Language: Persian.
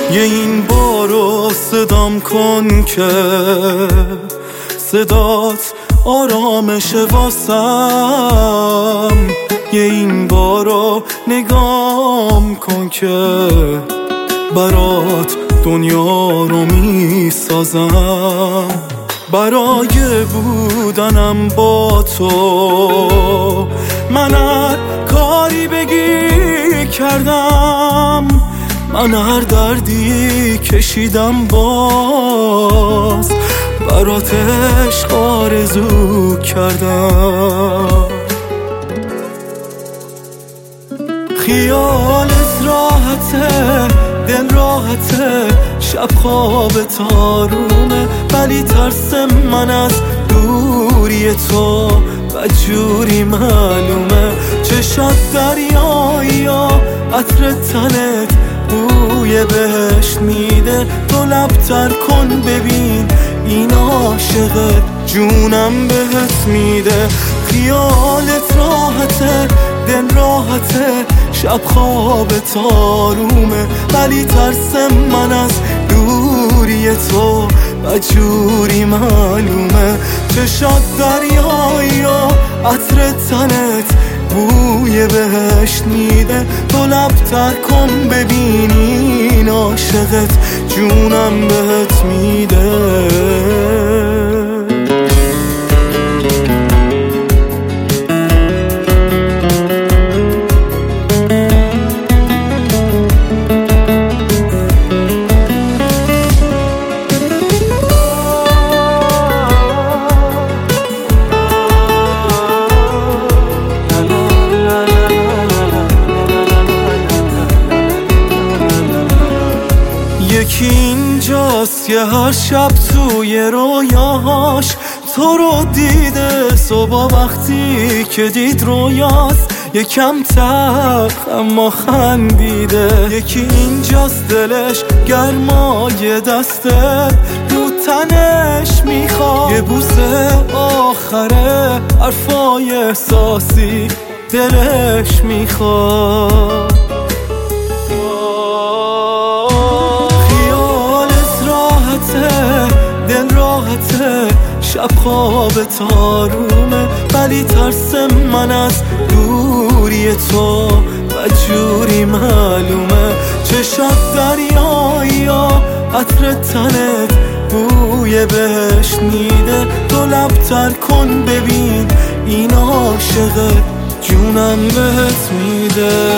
یه این بارو صدام کن که صدات آرامش واسم، یه این بارو نگام کن که برات دنیا رو میسازم. برای بودنم با تو من هر کاری بگی کردم، من هر دردی کشیدم باز برات عشق آرزو کردم. خیالت راحته، دل راحته، شب خوابت آرومه، ولی ترس من از دوری تو بدجوری معلومه. چشات دریایی و عطر تنت بوی بهشت میده، تو لبتر کن ببین این عاشقت جونم بهت میده. خیالت راحته، دل راحته، شب خوابت آرومه، ولی ترس من از دوری تو بدجوری معلومه. چشات دریایی و عطر تنت بوی بهشت میده، تو لبتر کن ببینی این عاشقت جونم بهت میده. یکی اینجاست که هر شب توی رویاهاش تو رو دیده، صبح وقتی که دید رویاست یکم تلخ اما خندیده. یکی اینجاست دلش گرمای دستت رو تنش میخواد، یه بوسه آخره حرفای احساسی دلش میخواد. دل راحته، شب خوابت آرومه، ولی ترس من از دوری تو بدجوری معلومه. چشات دریایی و عطر تنت بوی بهشت میده، تو لبتر کن ببین این عاشقت جونم بهت میده.